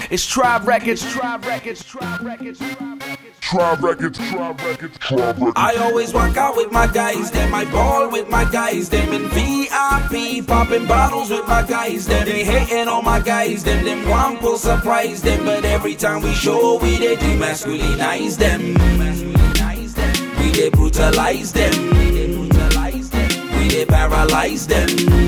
It's Tribe Records. I always walk out with my guys, them I ball with my guys, them in VIP, popping bottles with my guys, them they hating on my guys, them one pull surprise them, but every time we show we they demasculinize them, we they brutalize them, we they paralyze them,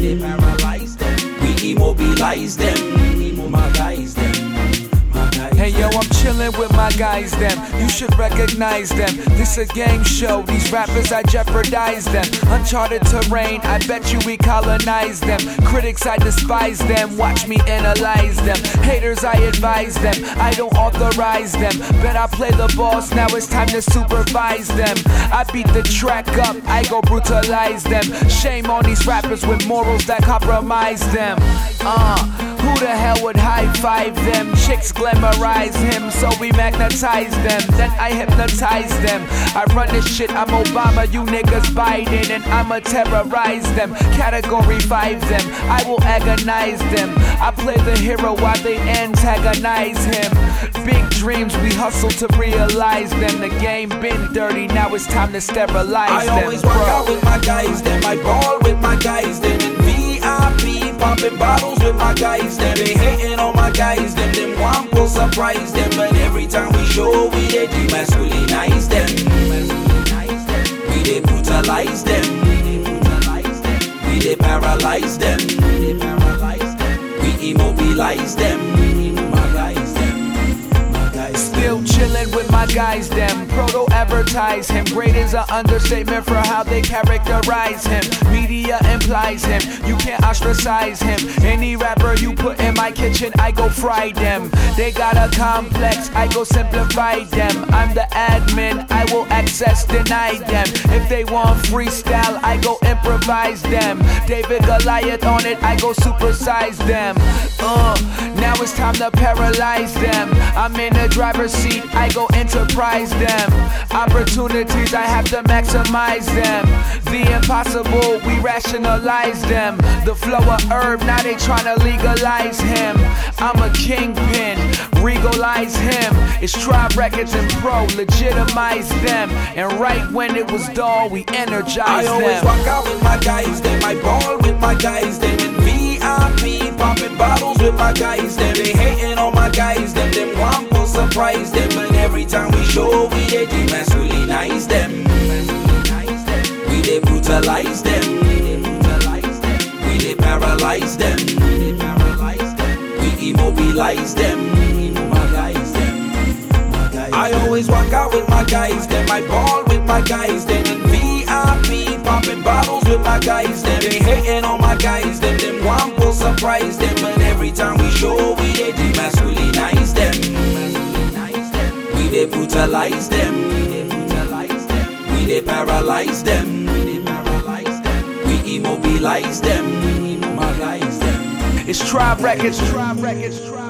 we immobilize them, my guys them. Hey yo, I'm chillin' with my guys, them. You should recognize them. This a game show, these rappers I jeopardize them. Uncharted terrain, I bet you we colonize them. Critics, I despise them, watch me analyze them. Haters, I advise them, I don't authorize them. Bet I play the boss, now it's time to supervise them. I beat the track up, I go brutalize them. Shame on these rappers with morals that compromise them. Who the hell would high-five them? Chicks glamorize him, so we magnetize them. Then I hypnotize them. I run this shit, I'm Obama, you niggas Biden, and I'ma terrorize them. Category 5 them, I will agonize them. I play the hero while they antagonize him. Big dreams, we hustle to realize them. The game been dirty, now it's time to sterilize them. I always walk out with my guys, them I ball with my guys, them in VIP, popping bottles with my guys, them they hating on my guys, them one pull surprise them, but every time we show we they demasculinize them, we they brutalize them, we they paralyze them, we immobilize them, my guys them. Still chillin' with my guys, them. Proto advertise him. Great is an understatement for how they characterize him. Media implies him. You can't ostracize him. Any rapper you put in my kitchen, I go fry them. They got a complex, I go simplify them. I'm the admin, I will access deny them. If they want freestyle, I go improvise them. David Goliath on it, I go supersize them. Now it's time to paralyze them. I'm in the driver's seat, I go enterprise them. Opportunities, I have to maximize them. The impossible, we rationalize them. The flow of herb, now they tryna legalize him. I'm a kingpin, regalize him. It's Tribe Records and Pro, legitimize them. And right when it was dull, we energize them. I always walk out with my guys, them I ball with my guys, them in VIP, popping bottles with my guys, them they hating on my guys, them one pull surprise them, but every time we show we they demasculinize them, we they brutalize them, we they paralyze them, we immobilize them, my guys them. I always walk out with my guys, them I ball with my guys, them in VIP, popping bottles with my guys, them they hating on my guys, them one pull surprise them, but every time we show we they demasculinize them, we they brutalize them, we they paralyze them, we immobilize them, my guys them. It's Tribe Records.